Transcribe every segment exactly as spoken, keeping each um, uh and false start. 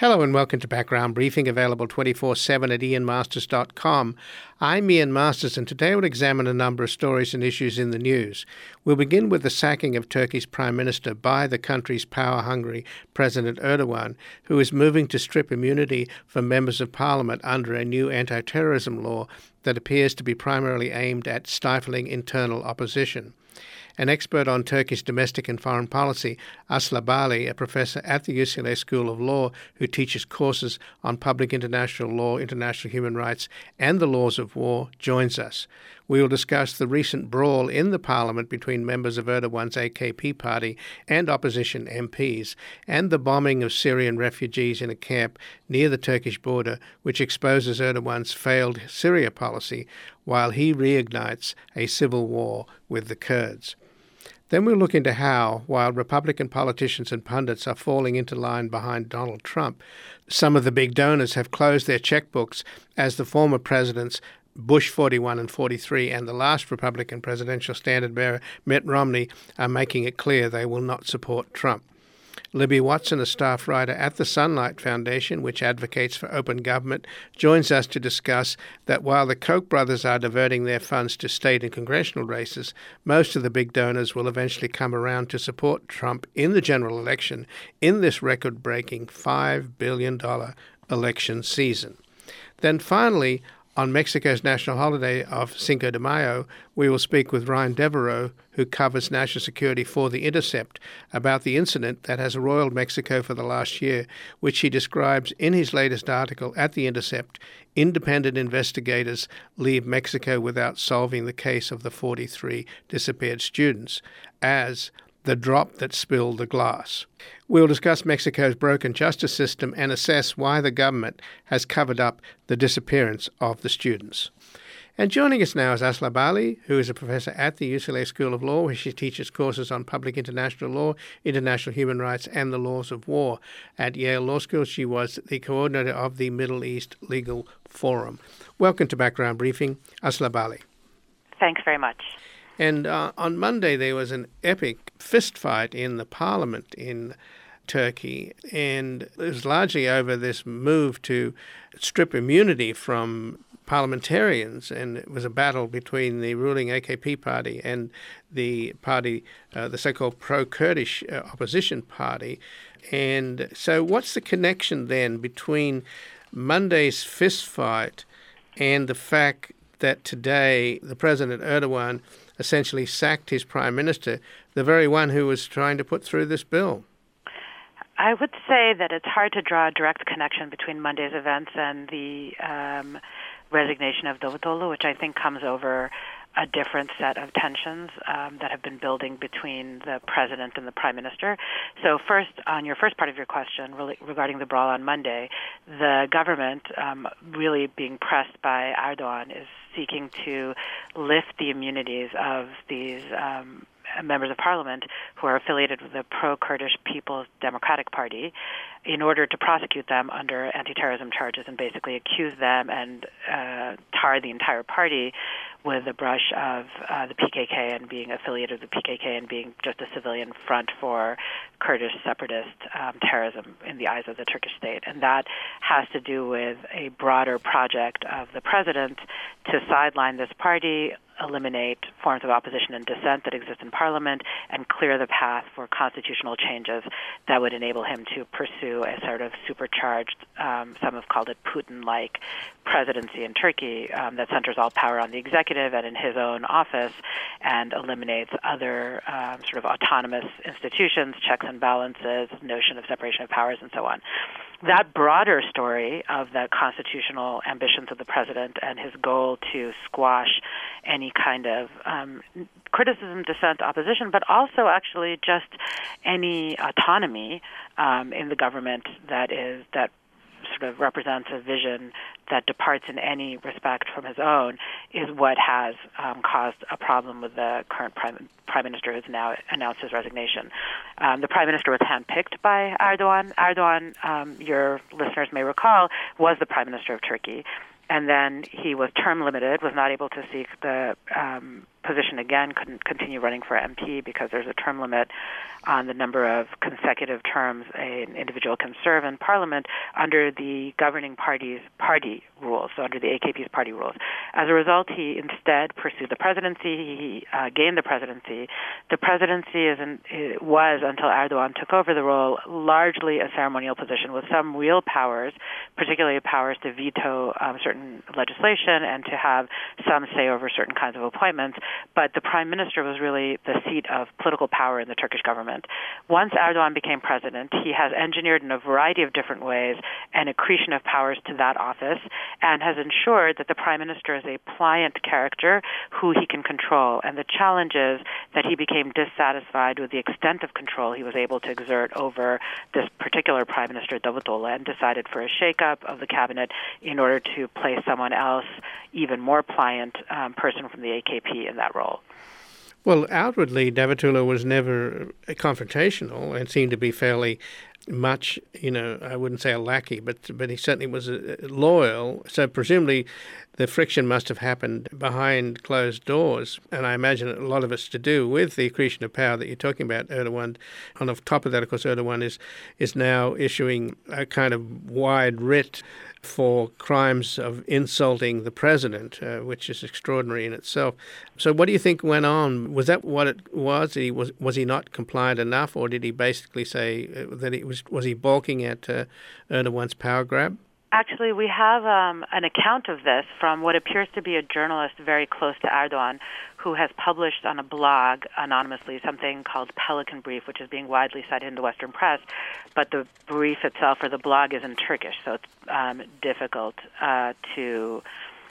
Hello and welcome to Background Briefing, available twenty-four seven at ian masters dot com. I'm Ian Masters, and today we'll examine a number of stories and issues in the news. We'll begin with the sacking of Turkey's Prime Minister by the country's power-hungry President Erdogan, who is moving to strip immunity from members of parliament under a new anti-terrorism law that appears to be primarily aimed at stifling internal opposition. An expert on Turkey's domestic and foreign policy, Asla Bali, a professor at the U C L A School of Law who teaches courses on public international law, international human rights, and the laws of war, joins us. We will discuss the recent brawl in the parliament between members of Erdogan's A K P party and opposition M Ps, and the bombing of Syrian refugees in a camp near the Turkish border, which exposes Erdogan's failed Syria policy, while he reignites a civil war with the Kurds. Then we'll look into how, while Republican politicians and pundits are falling into line behind Donald Trump, some of the big donors have closed their checkbooks as the former presidents Bush forty-one and forty-three and the last Republican presidential standard-bearer Mitt Romney are making it clear they will not support Trump. Libby Watson, a staff writer at the Sunlight Foundation, which advocates for open government, joins us to discuss that while the Koch brothers are diverting their funds to state and congressional races, most of the big donors will eventually come around to support Trump in the general election in this record-breaking five billion dollars election season. Then finally, on Mexico's national holiday of Cinco de Mayo, we will speak with Ryan Devereaux, who covers national security for The Intercept, about the incident that has roiled Mexico for the last year, which he describes in his latest article at The Intercept. Independent investigators leave Mexico without solving the case of the forty-three disappeared students as the drop that spilled the glass. We'll discuss Mexico's broken justice system and assess why the government has covered up the disappearance of the students. And joining us now is Asla Bali, who is a professor at the U C L A School of Law, where she teaches courses on public international law, international human rights, and the laws of war. At Yale Law School, she was the coordinator of the Middle East Legal Forum. Welcome to Background Briefing, Asla Bali. Thanks very much. And uh, on Monday, there was an epic fistfight in the parliament in Turkey, and it was largely over this move to strip immunity from parliamentarians, and it was a battle between the ruling A K P party and the party, uh, the so-called pro-Kurdish uh, opposition party. And so what's the connection then between Monday's fistfight and the fact that today the President Erdogan essentially sacked his prime minister, the very one who was trying to put through this bill? I would say that it's hard to draw a direct connection between Monday's events and the um, resignation of Davutoglu, which I think comes over a different set of tensions um, that have been building between the president and the prime minister. So first, on your first part of your question really regarding the brawl on Monday, the government, um, really being pressed by Erdogan, is seeking to lift the immunities of these um, members of parliament who are affiliated with the pro-Kurdish People's Democratic Party in order to prosecute them under anti-terrorism charges and basically accuse them and uh, tar the entire party with the brush of uh, the P K K and being affiliated with the P K K and being just a civilian front for Kurdish separatist um, terrorism in the eyes of the Turkish state. And that has to do with a broader project of the president to sideline this party, eliminate forms of opposition and dissent that exist in parliament, and clear the path for constitutional changes that would enable him to pursue a sort of supercharged, um, some have called it Putin-like presidency in Turkey um, that centers all power on the executive and in his own office and eliminates other um, sort of autonomous institutions, checks and balances, notion of separation of powers, and so on. That broader story of the constitutional ambitions of the president and his goal to squash any kind of um, criticism, dissent, opposition, but also actually just any autonomy um, in the government that is that sort of represents a vision that departs in any respect from his own, is what has um, caused a problem with the current prime, prime minister who's now announced his resignation. Um, the prime minister was handpicked by Erdogan. Erdogan, um, your listeners may recall, was the prime minister of Turkey. And then he was term limited, was not able to seek the um, position again, couldn't continue running for M P because there's a term limit on the number of consecutive terms an individual can serve in Parliament under the governing party's party rules, so under the A K P's party rules. As a result, he instead pursued the presidency. He uh, gained the presidency. The presidency is in, it was, until Erdogan took over the role, largely a ceremonial position with some real powers, particularly powers to veto um, certain legislation and to have some say over certain kinds of appointments. But the prime minister was really the seat of political power in the Turkish government. Once Erdogan became president, he has engineered in a variety of different ways an accretion of powers to that office and has ensured that the prime minister is a pliant character who he can control. And the challenge is that he became dissatisfied with the extent of control he was able to exert over this particular prime minister, Davutoglu, and decided for a shakeup of the cabinet in order to place someone else, even more pliant um, person from the A K P in that role. Well, outwardly, Davutoglu was never confrontational and seemed to be fairly much, you know, I wouldn't say a lackey, but but he certainly was uh, loyal. So presumably the friction must have happened behind closed doors. And I imagine a lot of it's to do with the accretion of power that you're talking about, Erdogan. On the top of that, of course, Erdogan is, is now issuing a kind of wide writ for crimes of insulting the president, uh, which is extraordinary in itself. So what do you think went on? Was that what it was? He was was he not compliant enough, or did he basically say that he was was he balking at uh, Erdogan's power grab? Actually, we have um, an account of this from what appears to be a journalist very close to Erdogan, who has published on a blog anonymously something called Pelican Brief, which is being widely cited in the Western press. But the brief itself, or the blog, is in Turkish, so it's um, difficult uh, to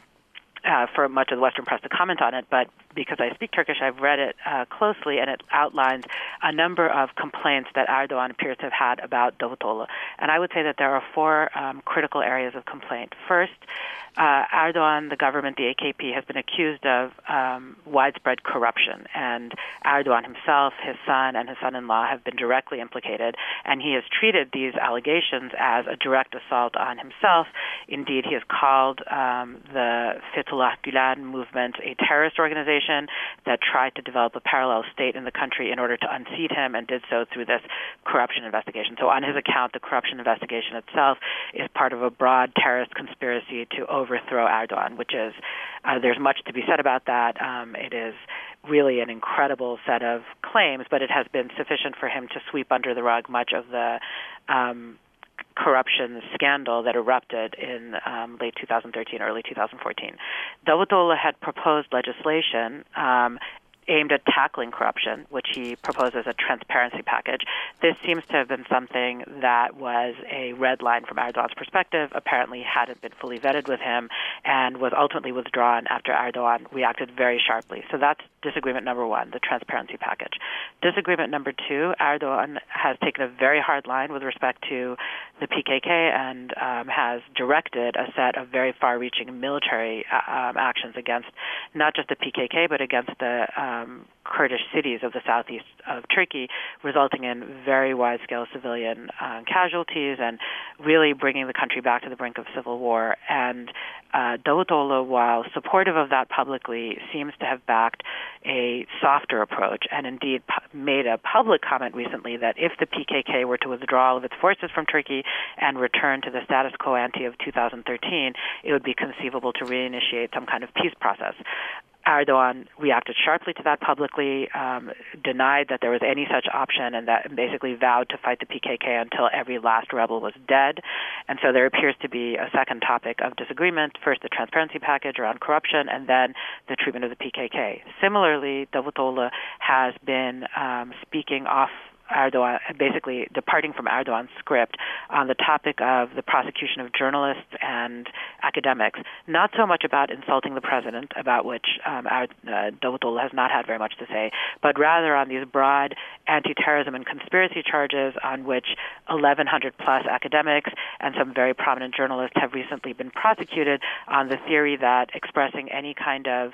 uh, for much of the Western press to comment on it. But because I speak Turkish, I've read it uh, closely, and it outlines a number of complaints that Erdogan appears to have had about Davutoglu. And I would say that there are four um, critical areas of complaint. First, uh, Erdogan, the government, the A K P, has been accused of um, widespread corruption, and Erdogan himself, his son, and his son-in-law have been directly implicated, and he has treated these allegations as a direct assault on himself. Indeed, he has called um, the Fethullah Gülen movement a terrorist organization that tried to develop a parallel state in the country in order to unseat him, and did so through this corruption investigation. So on his account, the corruption investigation itself is part of a broad terrorist conspiracy to overthrow Erdogan, which is, uh, there's much to be said about that. Um, it is really an incredible set of claims, but it has been sufficient for him to sweep under the rug much of the um, corruption scandal that erupted in um, late two thousand thirteen, early two thousand fourteen. Davutoglu had proposed legislation um, aimed at tackling corruption, which he proposed as a transparency package. This seems to have been something that was a red line from Erdogan's perspective, apparently hadn't been fully vetted with him, and was ultimately withdrawn after Erdogan reacted very sharply. So that's disagreement number one, the transparency package. Disagreement number two, Erdogan has taken a very hard line with respect to the P K K and um, has directed a set of very far-reaching military uh, um, actions against not just the P K K, but against the um, Kurdish cities of the southeast of Turkey, resulting in very wide-scale civilian uh, casualties and really bringing the country back to the brink of civil war. And uh, Davutoglu, while supportive of that publicly, seems to have backed a softer approach, and indeed pu- made a public comment recently that if the P K K were to withdraw all of its forces from Turkey and return to the status quo ante of two thousand thirteen, it would be conceivable to reinitiate some kind of peace process. Erdogan reacted sharply to that publicly, um, denied that there was any such option, and that basically vowed to fight the P K K until every last rebel was dead. And so there appears to be a second topic of disagreement, first the transparency package around corruption, and then the treatment of the P K K. Similarly, Davutoglu has been um, speaking off Erdogan, basically departing from Erdogan's script on the topic of the prosecution of journalists and academics, not so much about insulting the president, about which um, uh, Davutoglu has not had very much to say, but rather on these broad anti-terrorism and conspiracy charges on which eleven hundred plus academics and some very prominent journalists have recently been prosecuted on the theory that expressing any kind of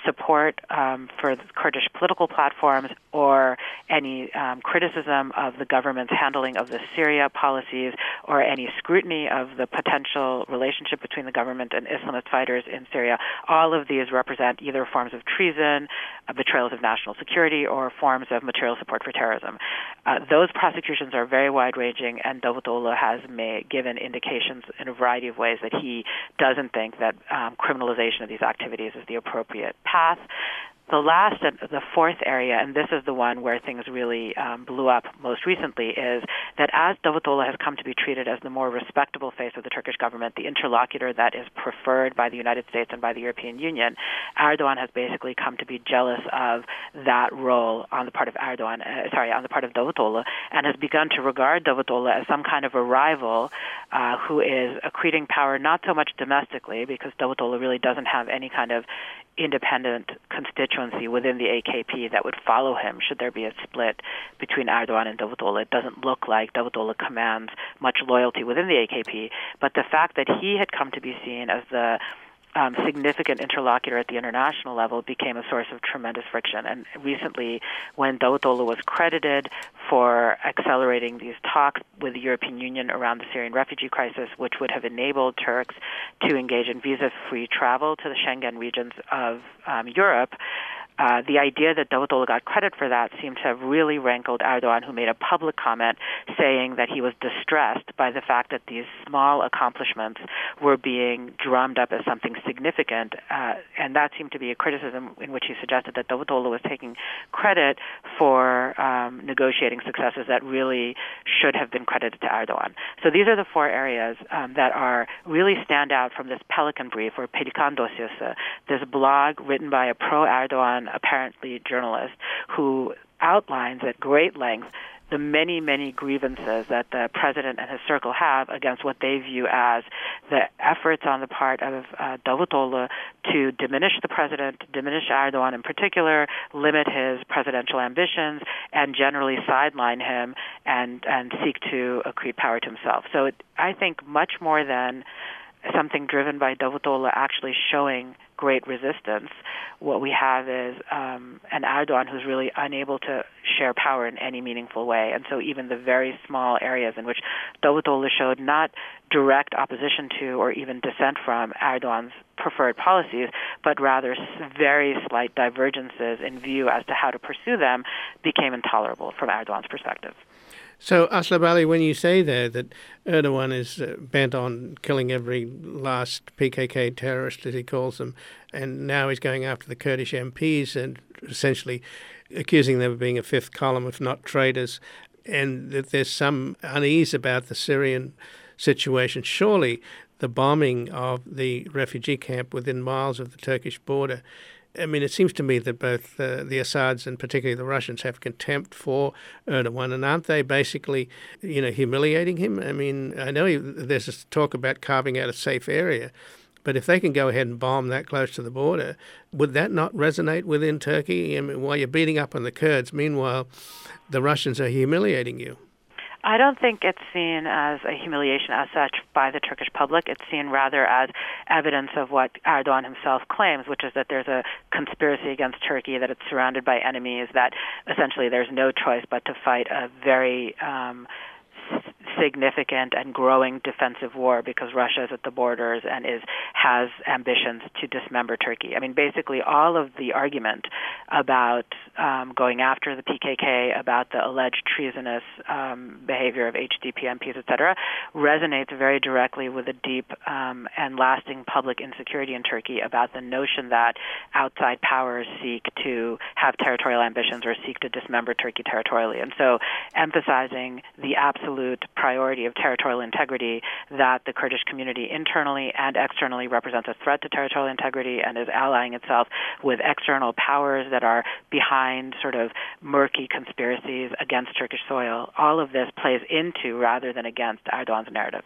support um, for the Kurdish political platforms or any um, criticism of the government's handling of the Syria policies or any scrutiny of the potential relationship between the government and Islamist fighters in Syria. All of these represent either forms of treason, uh, betrayals of national security, or forms of material support for terrorism. Uh, those prosecutions are very wide-ranging, and Davutoglu has made, given indications in a variety of ways that he doesn't think that um, criminalization of these activities is the appropriate path. The last, and the fourth area, and this is the one where things really um, blew up most recently, is that as Davutoglu has come to be treated as the more respectable face of the Turkish government, the interlocutor that is preferred by the United States and by the European Union, Erdogan has basically come to be jealous of that role on the part of Erdogan, uh, sorry, on the part of Davutoglu, and has begun to regard Davutoglu as some kind of a rival uh, who is accreting power not so much domestically, because Davutoglu really doesn't have any kind of independent constituency within the A K P that would follow him should there be a split between Erdogan and Davutoglu. It doesn't look like Davutoglu commands much loyalty within the A K P, but the fact that he had come to be seen as the Um, significant interlocutor at the international level became a source of tremendous friction. And recently, when Davutoglu was credited for accelerating these talks with the European Union around the Syrian refugee crisis, which would have enabled Turks to engage in visa-free travel to the Schengen regions of um, Europe, Uh, the idea that Davutoglu got credit for that seemed to have really rankled Erdogan, who made a public comment saying that he was distressed by the fact that these small accomplishments were being drummed up as something significant. Uh, and that seemed to be a criticism in which he suggested that Davutoglu was taking credit for um, negotiating successes that really should have been credited to Erdogan. So these are the four areas um, that are really stand out from this Pelican Brief, or Pelikan Dosyası, this blog written by a pro-Erdogan, apparently journalist, who outlines at great length the many, many grievances that the president and his circle have against what they view as the efforts on the part of uh, Davutoglu to diminish the president, diminish Erdogan in particular, limit his presidential ambitions, and generally sideline him and, and seek to accrete power to himself. So it, I think much more than something driven by Davutoglu actually showing great resistance, what we have is um, an Erdogan who's really unable to share power in any meaningful way. And so even the very small areas in which Davutoglu showed not direct opposition to or even dissent from Erdogan's preferred policies, but rather very slight divergences in view as to how to pursue them, became intolerable from Erdogan's perspective. So, Aslab Ali, when you say there that Erdogan is uh, bent on killing every last P K K terrorist, as he calls them, and now he's going after the Kurdish M Ps and essentially accusing them of being a fifth column, if not traitors, and that there's some unease about the Syrian situation, surely the bombing of the refugee camp within miles of the Turkish border, I mean, it seems to me that both uh, the Assads and particularly the Russians have contempt for Erdogan, and aren't they basically, you know, humiliating him? I mean, I know he, there's this talk about carving out a safe area, but if they can go ahead and bomb that close to the border, would that not resonate within Turkey? I mean, while you're beating up on the Kurds, meanwhile, the Russians are humiliating you. I don't think it's seen as a humiliation as such by the Turkish public. It's seen rather as evidence of what Erdogan himself claims, which is that there's a conspiracy against Turkey, that it's surrounded by enemies, that essentially there's no choice but to fight a very um, significant and growing defensive war because Russia is at the borders and is has ambitions to dismember Turkey. I mean, basically all of the argument about um, going after the P K K, about the alleged treasonous um, behavior of H D P M Ps, et cetera, resonates very directly with a deep um, and lasting public insecurity in Turkey about the notion that outside powers seek to have territorial ambitions or seek to dismember Turkey territorially. And so emphasizing the absolute priority of territorial integrity, that the Kurdish community internally and externally represents a threat to territorial integrity and is allying itself with external powers that are behind sort of murky conspiracies against Turkish soil. All of this plays into rather than against Erdogan's narrative.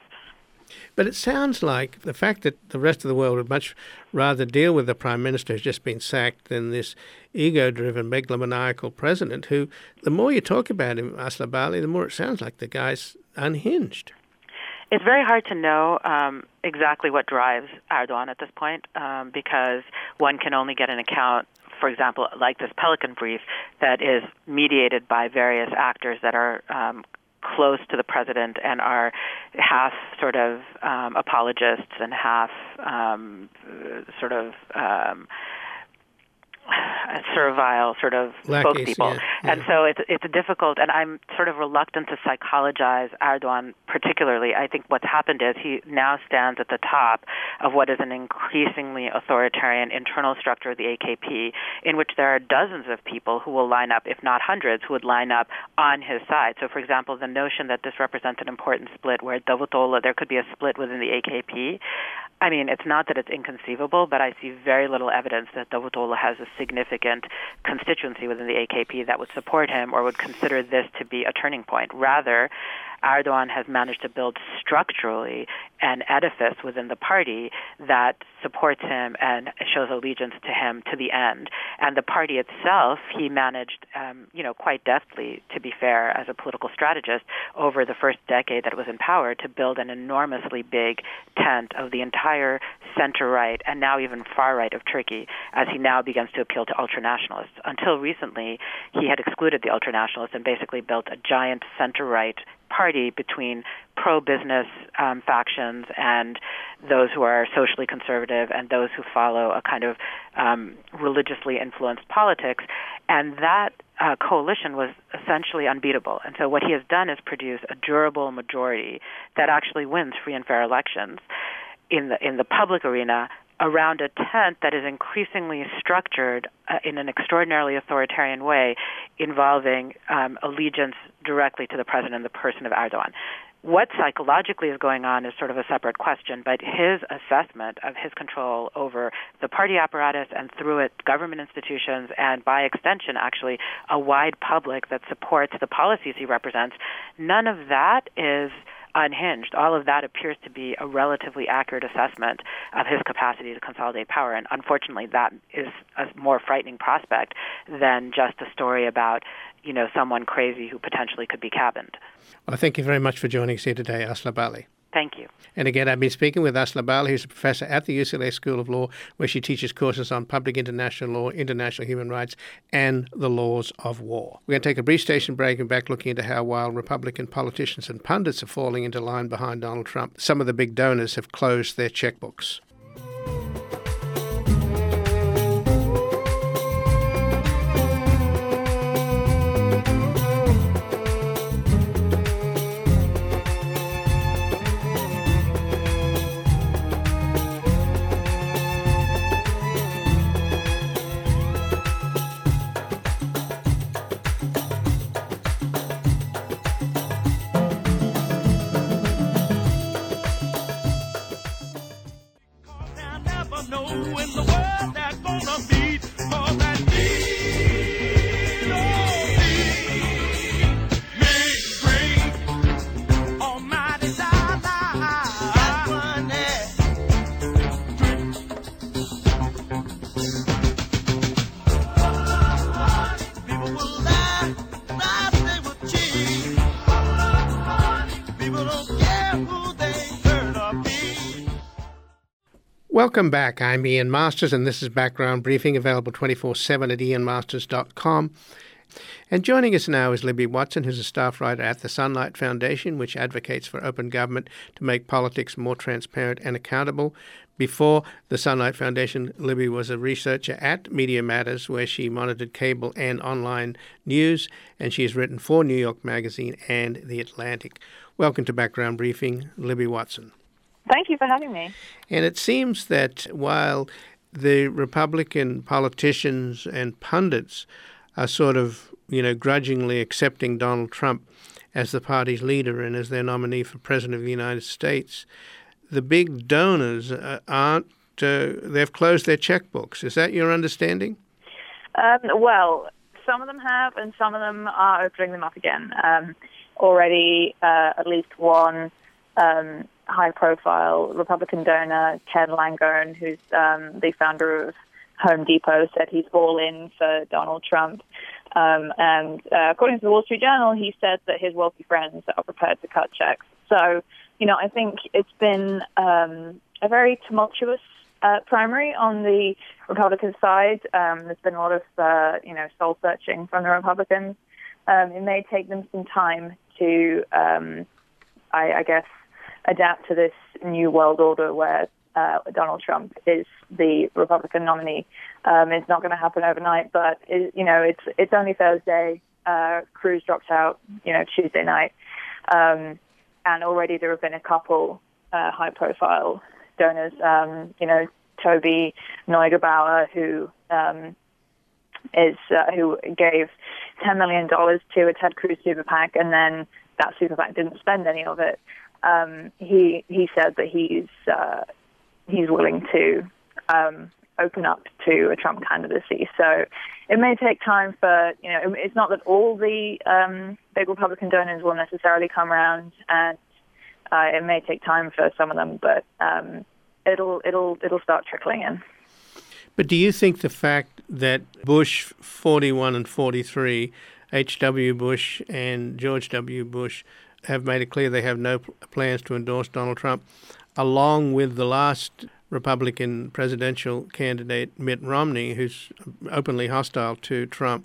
But it sounds like the fact that the rest of the world would much rather deal with the Prime Minister who's just been sacked than this ego-driven, megalomaniacal president who, the more you talk about him, Aslab Ali, the more it sounds like the guy's unhinged. It's very hard to know um, exactly what drives Erdogan at this point um, because one can only get an account, for example, like this Pelican brief that is mediated by various actors that are um, close to the president and are half sort of um, apologists and half um, sort of um, servile sort of Lackeys, spokespeople. yeah, yeah. And so it's it's difficult, and I'm sort of reluctant to psychologize Erdogan particularly. I think what's happened is he now stands at the top of what is an increasingly authoritarian internal structure of the A K P, in which there are dozens of people who will line up, if not hundreds, who would line up on his side. So, for example, the notion that this represents an important split where Davutoğlu, there could be a split within the A K P, I mean, it's not that it's inconceivable, but I see very little evidence that Davutoğlu has a significant constituency within the A K P that would support him or would consider this to be a turning point. Rather, Erdogan has managed to build structurally an edifice within the party that supports him and shows allegiance to him to the end. And the party itself, he managed, um, you know, quite deftly, to be fair, as a political strategist, over the first decade that it was in power, to build an enormously big tent of the entire center-right and now even far-right of Turkey, as he now begins to appeal to ultranationalists. Until recently, he had excluded the ultranationalists and basically built a giant center-right party between pro-business um, factions and those who are socially conservative and those who follow a kind of um, religiously influenced politics. And that uh, coalition was essentially unbeatable. And so what he has done is produce a durable majority that actually wins free and fair elections in the in the public arena around a tent that is increasingly structured uh, in an extraordinarily authoritarian way, involving um, allegiance directly to the president and the person of Erdogan. What psychologically is going on is sort of a separate question, but his assessment of his control over the party apparatus and through it government institutions and by extension actually a wide public that supports the policies he represents, none of that is unhinged. All of that appears to be a relatively accurate assessment of his capacity to consolidate power. And unfortunately, that is a more frightening prospect than just a story about, you know, someone crazy who potentially could be cabined. Well, thank you very much for joining us here today, Asli Bali. Thank you. And again, I've been speaking with Asli Bali, who's a professor at the U C L A School of Law, where she teaches courses on public international law, international human rights, and the laws of war. We're going to take a brief station break and back looking into how, while Republican politicians and pundits are falling into line behind Donald Trump, some of the big donors have closed their checkbooks. Welcome back. I'm Ian Masters, and this is Background Briefing, available twenty-four seven at ian masters dot com. And joining us now is Libby Watson, who's a staff writer at the Sunlight Foundation, which advocates for open government to make politics more transparent and accountable. Before the Sunlight Foundation, Libby was a researcher at Media Matters, where she monitored cable and online news, and she has written for New York Magazine and The Atlantic. Welcome to Background Briefing, Libby Watson. Thank you for having me. And it seems that while the Republican politicians and pundits are sort of, you know, grudgingly accepting Donald Trump as the party's leader and as their nominee for president of the United States, the big donors aren't, uh, they've closed their checkbooks. Is that your understanding? Um, well, some of them have, and some of them are opening them up again. Um, already, uh, at least one um, high-profile Republican donor, Ken Langone, who's um, the founder of Home Depot, said he's all in for Donald Trump. Um, and uh, according to the Wall Street Journal, he said that his wealthy friends are prepared to cut checks. So you know, I think it's been um, a very tumultuous uh, primary on the Republican side. Um, there's been a lot of, uh, you know, soul searching from the Republicans. Um, it may take them some time to, um, I, I guess, adapt to this new world order where uh, Donald Trump is the Republican nominee. Um, it's not going to happen overnight, but it, you know, it's it's only Thursday. Uh, Cruz dropped out, you know, Tuesday night, um, and already there have been a couple uh, high-profile donors. Um, you know, Toby Neugebauer, who um, is uh, who gave ten million dollars to a Ted Cruz super PAC, and then that super PAC didn't spend any of it. Um, he he said that he's uh, he's willing to um, open up to a Trump candidacy. So it may take time for, you know, it's not that all the um, big Republican donors will necessarily come around, and uh, it may take time for some of them, but um, it'll it'll it'll start trickling in. But do you think the fact that Bush forty-one and forty-three, H W. Bush and George W. Bush, have made it clear they have no plans to endorse Donald Trump, along with the last Republican presidential candidate, Mitt Romney, who's openly hostile to Trump,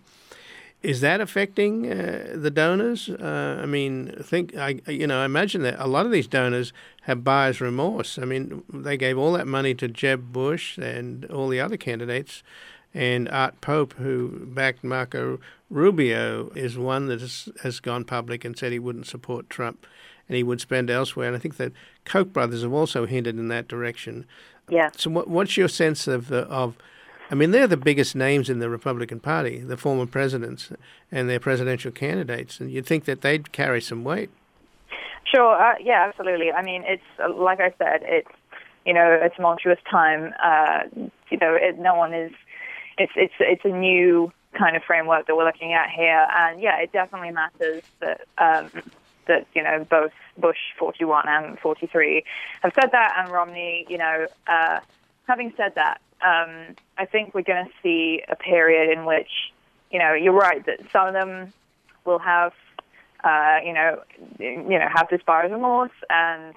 is that affecting uh, the donors? Uh, I mean, think I you know I imagine that a lot of these donors have buyer's remorse. I mean, they gave all that money to Jeb Bush and all the other candidates, and Art Pope, who backed Marco Rubio, is one that has, has gone public and said he wouldn't support Trump and he would spend elsewhere. And I think that Koch brothers have also hinted in that direction. Yeah. So what, what's your sense of the, of, I mean, they're the biggest names in the Republican Party, the former presidents and their presidential candidates, and you'd think that they'd carry some weight. Sure. Uh, yeah, absolutely. I mean, it's, uh, like I said, it's, you know, a tumultuous time. Uh, you know, it, no one is, it's, it's, it's a new kind of framework that we're looking at here. And yeah, it definitely matters that, um, that, you know, both Bush forty-one and forty-three have said that, and Romney, you know, uh, having said that, um, I think we're going to see a period in which, you know, you're right that some of them will have, uh, you know, you know, have this buyer's remorse, and,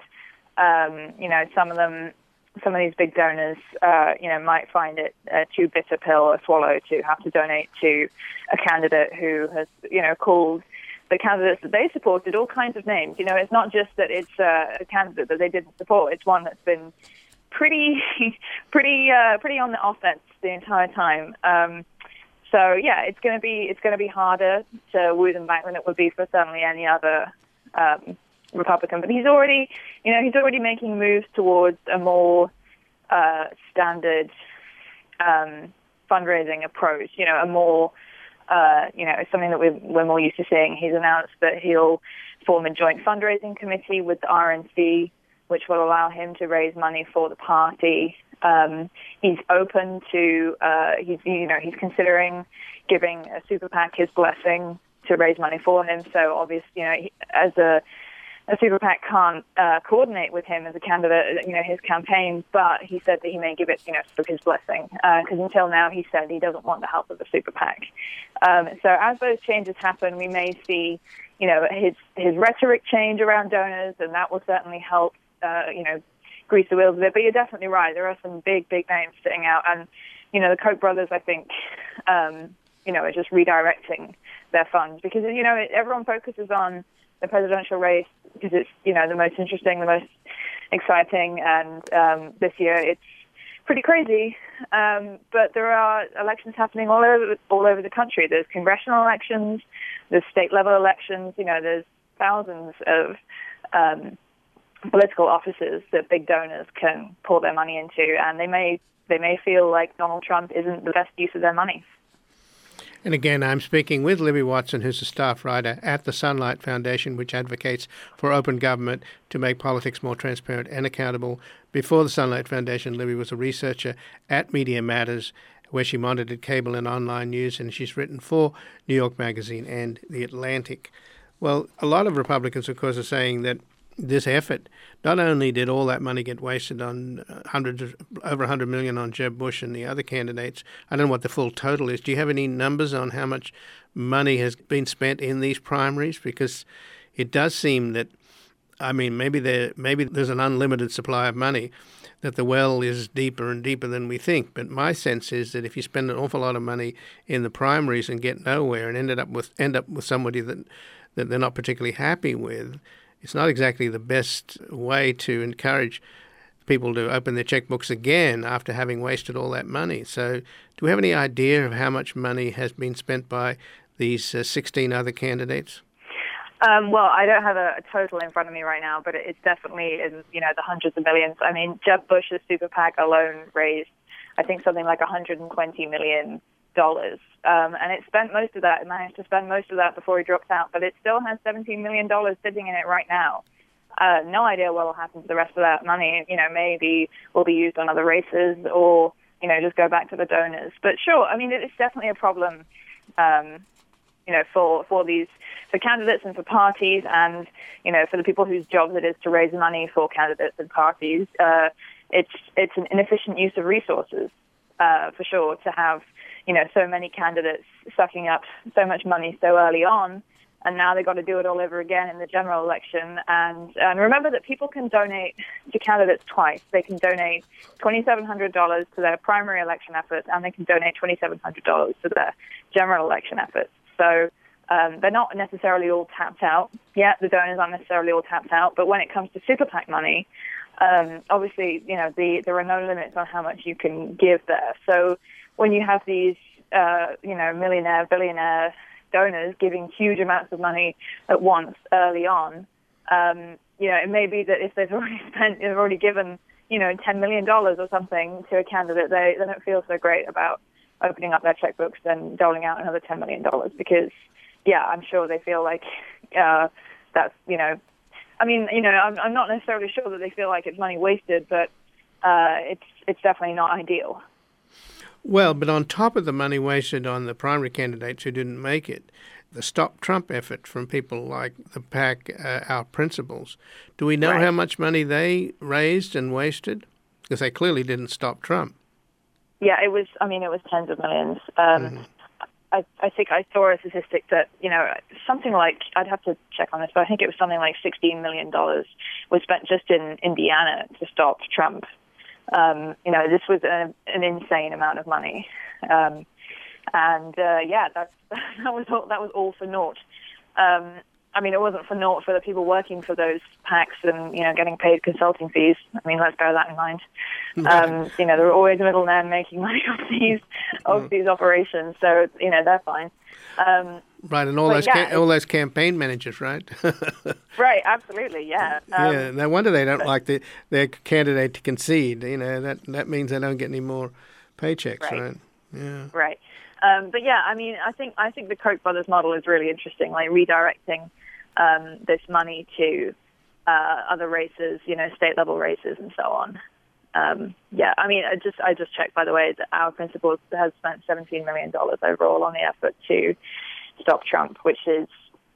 um, you know, some of them, some of these big donors, uh, you know, might find it a too bitter pill to swallow to have to donate to a candidate who has, you know, called the candidates that they supported all kinds of names. You know, it's not just that it's uh, a candidate that they didn't support. It's one that's been pretty, pretty, uh, pretty on the offense the entire time. Um, so yeah, it's going to be it's going to be harder to woo them back than it would be for certainly any other um, Republican. But he's already, you know, he's already making moves towards a more uh, standard um, fundraising approach. You know, a more Uh, you know, it's something that we're, we're more used to seeing. He's announced that he'll form a joint fundraising committee with the R N C, which will allow him to raise money for the party. Um, he's open to, uh, he's, you know, he's considering giving a super PAC his blessing to raise money for him. So obviously, you know, he, as a A super PAC can't uh, coordinate with him as a candidate, you know, his campaign, but he said that he may give it, you know, for his blessing, because uh, until now he said he doesn't want the help of the super PAC. Um, so as those changes happen, we may see, you know, his his rhetoric change around donors, and that will certainly help, uh, you know, grease the wheels a bit. But you're definitely right. There are some big, big names sitting out, and, you know, the Koch brothers, I think, um, you know, are just redirecting their funds, because, you know, everyone focuses on the presidential race because it's, you know, the most interesting, the most exciting, and um, this year it's pretty crazy. Um, but there are elections happening all over all over the country. There's congressional elections, there's state level elections. You know, there's thousands of um, political offices that big donors can pour their money into, and they may they may feel like Donald Trump isn't the best use of their money. And again, I'm speaking with Libby Watson, who's a staff writer at the Sunlight Foundation, which advocates for open government to make politics more transparent and accountable. Before the Sunlight Foundation, Libby was a researcher at Media Matters, where she monitored cable and online news, and she's written for New York Magazine and The Atlantic. Well, a lot of Republicans, of course, are saying that this effort, not only did all that money get wasted on hundreds of, over one hundred million dollars on Jeb Bush and the other candidates. I don't know what the full total is. Do you have any numbers on how much money has been spent in these primaries? Because it does seem that I mean, maybe there maybe there's an unlimited supply of money, that the well is deeper and deeper than we think. But my sense is that if you spend an awful lot of money in the primaries and get nowhere and ended up with end up with somebody that that they're not particularly happy with, it's not exactly the best way to encourage people to open their checkbooks again after having wasted all that money. So do we have any idea of how much money has been spent by these uh, sixteen other candidates? Um, well, I don't have a, a total in front of me right now, but it's definitely in, you know, the hundreds of millions. I mean, Jeb Bush's super PAC alone raised, I think, something like one hundred twenty million dollars. Um, and it spent most of that, it managed to spend most of that before he dropped out, but it still has seventeen million dollars sitting in it right now. Uh, no idea what will happen to the rest of that money. You know, maybe will be used on other races or, you know, just go back to the donors. But sure, I mean, it's definitely a problem, um, you know, for, for these, for candidates and for parties and, you know, for the people whose jobs it is to raise money for candidates and parties. Uh, it's, it's an inefficient use of resources, uh, for sure, to have, you know, so many candidates sucking up so much money so early on. And now they've got to do it all over again in the general election. And, and remember that people can donate to candidates twice. They can donate twenty-seven hundred dollars to their primary election efforts, and they can donate twenty-seven hundred dollars to their general election efforts. So um, they're not necessarily all tapped out. Yeah, the donors aren't necessarily all tapped out. But when it comes to super PAC money, um, obviously, you know, the, there are no limits on how much you can give there. So when you have these, uh, you know, millionaire, billionaire donors giving huge amounts of money at once early on, um, you know, it may be that if they've already spent, they've already given, you know, ten million dollars or something to a candidate, they, they don't feel so great about opening up their checkbooks and doling out another ten million dollars because, yeah, I'm sure they feel like uh, that's, you know, I mean, you know, I'm, I'm not necessarily sure that they feel like it's money wasted, but uh, it's it's definitely not ideal. Well, but on top of the money wasted on the primary candidates who didn't make it, the Stop Trump effort from people like the PAC, uh, Our Principles, do we know Right. how much money they raised and wasted? Because they clearly didn't stop Trump. Yeah, it was, I mean, it was tens of millions. Um, Mm-hmm. I, I think I saw a statistic that, you know, something like, I'd have to check on this, but I think it was something like sixteen million dollars was spent just in Indiana to stop Trump. Um, you know, this was a, an insane amount of money. Um, and, uh, yeah, that's, that was all, that was all for naught. Um, I mean, it wasn't for naught for the people working for those PACs and, you know, getting paid consulting fees. I mean, let's bear that in mind. Um, you know, there are always middlemen making money off these, off these operations. So, you know, they're fine. Um, Right, and all but those yeah, ca- all those campaign managers, right? right, absolutely, yeah. Um, yeah, no wonder they don't like the, their candidate to concede. You know, that that means they don't get any more paychecks, right? Right. Yeah. Right. Um, but yeah, I mean, I think I think the Koch brothers model is really interesting, like redirecting um, this money to uh, other races, you know, state level races and so on. Um, yeah, I mean, I just I just checked, by the way, that Our Principles has spent seventeen million dollars overall on the effort to stop Trump, which is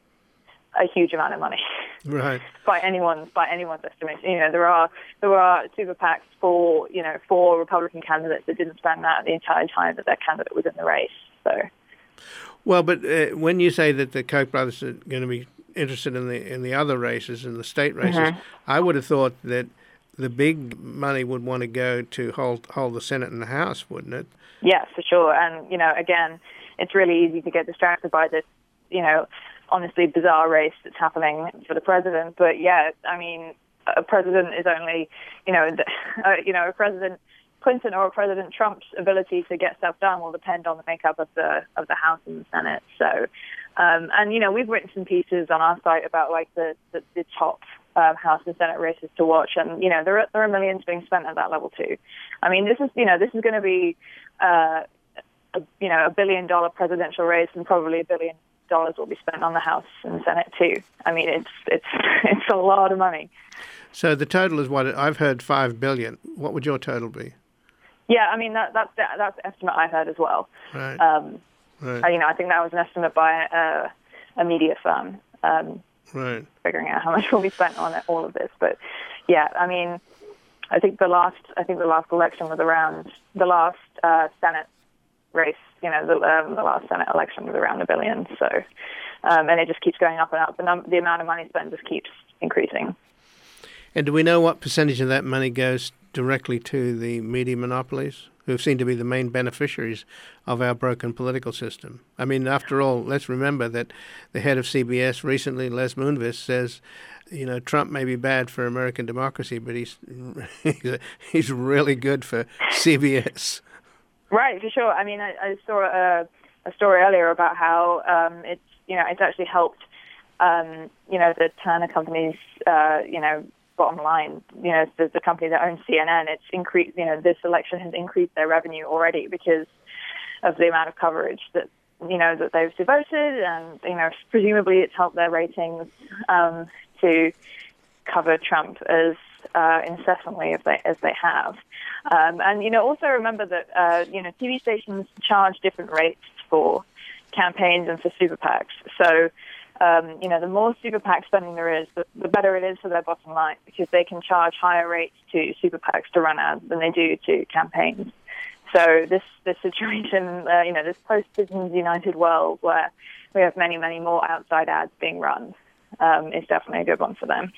a huge amount of money. Right. by anyone's by anyone's estimation. You know, there are there are super PACs for, you know, for Republican candidates that didn't spend that the entire time that their candidate was in the race. So, well, but uh, when you say that the Koch brothers are going to be interested in the in the other races, in the state races, mm-hmm. I would have thought that the big money would want to go to hold hold the Senate and the House, wouldn't it? Yeah, for sure. And, you know, again, it's really easy to get distracted by this, you know, honestly bizarre race that's happening for the president. But yeah, I mean, a president is only, you know, uh, you know, a President Clinton or a President Trump's ability to get stuff done will depend on the makeup of the of the House and the Senate. So, um, and you know, we've written some pieces on our site about like the the, the top uh, House and Senate races to watch, and you know, there are, there are millions being spent at that level too. I mean, this is you know, this is going to be, uh, a, you know, a billion dollar presidential race, and probably a billion dollars will be spent on the House and Senate too. I mean, it's it's it's a lot of money. So the total is what I've heard, five billion. What would your total be? Yeah, I mean that that's that's the estimate I heard as well. Right. Um, right. You know, I think that was an estimate by a, a media firm. Um, right. Figuring out how much will be spent on it, all of this, but yeah, I mean, I think the last I think the last election was around the last uh, Senate race. You know, the, um, the last Senate election was around a billion. So, um, and it just keeps going up and up. The, num- the amount of money spent just keeps increasing. And do we know what percentage of that money goes directly to the media monopolies, who seem to be the main beneficiaries of our broken political system? I mean, after all, let's remember that the head of C B S recently, Les Moonves, says, you know, Trump may be bad for American democracy, but he's he's really good for C B S. Right, for sure. I mean, I, I saw a, a story earlier about how um, it's, you know, it's actually helped, um, you know, the Turner company's, uh, you know, bottom line, you know, the, the company that owns C N N, it's increased, you know, this election has increased their revenue already because of the amount of coverage that, you know, that they've devoted, and, you know, presumably it's helped their ratings um, to cover Trump as uh, incessantly as they, as they have. Um, and, you know, also remember that, uh, you know, T V stations charge different rates for campaigns and for super PACs. So, um, you know, the more super PAC spending there is, the, the better it is for their bottom line, because they can charge higher rates to super PACs to run ads than they do to campaigns. So this, this situation, uh, you know, this post-Citizens United world where we have many, many more outside ads being run um, is definitely a good one for them.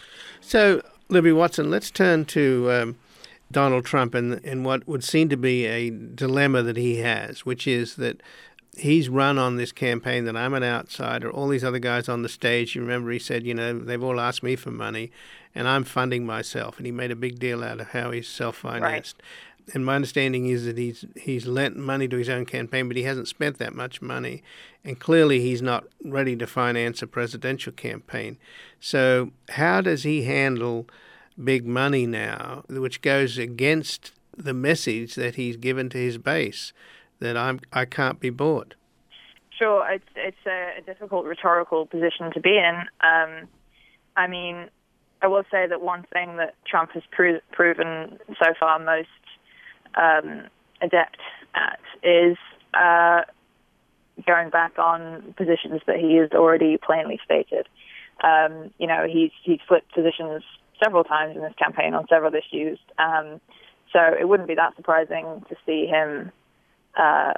So, Libby Watson, let's turn to um, Donald Trump and, and what would seem to be a dilemma that he has, which is that he's run on this campaign that I'm an outsider. All these other guys on the stage, you remember he said, you know, they've all asked me for money and I'm funding myself. And he made a big deal out of how he's self-financed. Right. And my understanding is that he's he's lent money to his own campaign, but he hasn't spent that much money. And clearly he's not ready to finance a presidential campaign. So how does he handle big money now, which goes against the message that he's given to his base, that I'm I can't be bought? Sure, it's it's a, a difficult rhetorical position to be in. Um, I mean, I will say that one thing that Trump has pro- proven so far most um, adept at is uh, going back on positions that he has already plainly stated. Um, you know, he's he's flipped positions several times in this campaign on several issues. Um, so it wouldn't be that surprising to see him uh,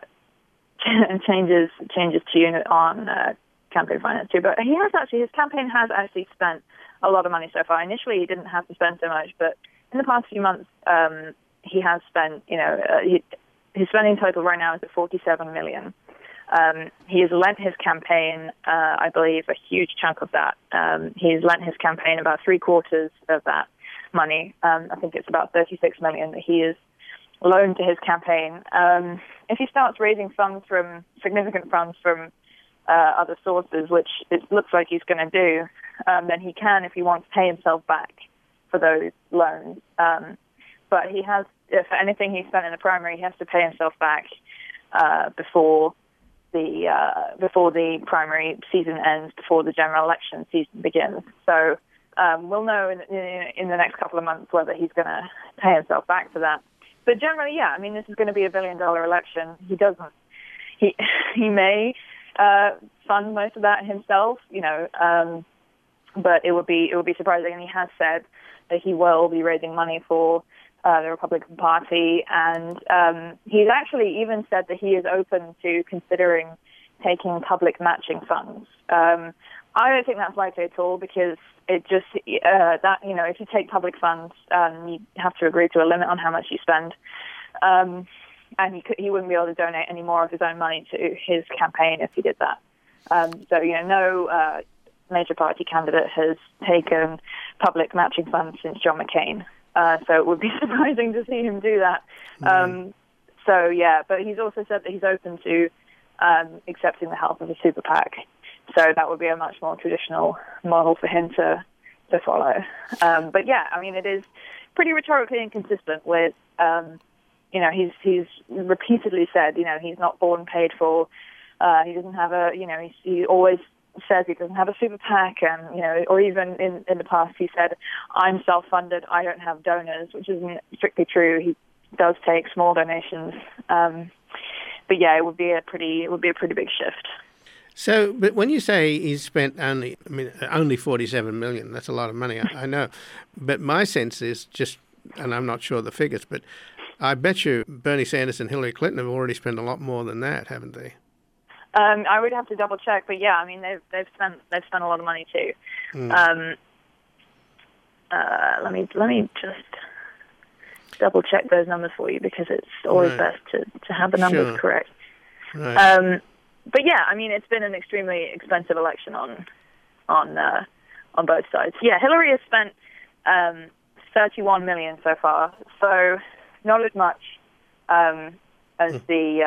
changes changes tune on uh, campaign finance too. But he has actually, his campaign has actually spent a lot of money so far. Initially, he didn't have to spend so much, but in the past few months, um, he has spent, you know, uh, he, his spending total right now is at forty-seven million dollars. Um, he has lent his campaign, uh, I believe, a huge chunk of that. Um, he's lent his campaign about three quarters of that money. Um, I think it's about thirty-six million dollars that he has loaned to his campaign. Um, if he starts raising funds from, significant funds from uh, other sources, which it looks like he's going to do, um, then he can, if he wants, pay himself back for those loans. Um, but he has, if anything he spent in the primary, he has to pay himself back uh, before the uh, before the primary season ends, before the general election season begins. So um, we'll know in, in, in the next couple of months whether he's going to pay himself back for that. But generally, yeah, I mean, this is going to be a billion-dollar election. He doesn't. He he may uh, fund most of that himself, you know, um, but it would be it would be surprising. And he has said that he will be raising money for Uh, the Republican Party, and um, he's actually even said that he is open to considering taking public matching funds. Um, I don't think that's likely at all, because it just uh, that you know if you take public funds, um, you have to agree to a limit on how much you spend, um, and he could, he wouldn't be able to donate any more of his own money to his campaign if he did that. Um, so you know, no uh, major party candidate has taken public matching funds since John McCain. Uh, so it would be surprising to see him do that. Mm. Um, so, yeah, but he's also said that he's open to um, accepting the help of a super PAC. So that would be a much more traditional model for him to, to follow. Um, but, yeah, I mean, it is pretty rhetorically inconsistent with, um, you know, he's he's repeatedly said, you know, he's not bought and paid for. Uh, he doesn't have a, you know, he's, he always says he doesn't have a super PAC, and you know, or even in, in the past he said, "I'm self-funded. I don't have donors," which isn't strictly true. He does take small donations, um, but yeah, it would be a pretty it would be a pretty big shift. So, but when you say he's spent only, I mean, only forty-seven million, that's a lot of money. I, I know, but my sense is just, and I'm not sure of the figures, but I bet you Bernie Sanders and Hillary Clinton have already spent a lot more than that, haven't they? Um, I would have to double check, but yeah, I mean they've they've spent they've spent a lot of money too. Mm. Um, uh, let me let me just double check those numbers for you because it's always right. best to, to have the numbers sure. correct. Right. Um, but yeah, I mean, it's been an extremely expensive election on on uh, on both sides. Yeah, Hillary has spent um, thirty-one million so far, so not as much um, as mm. the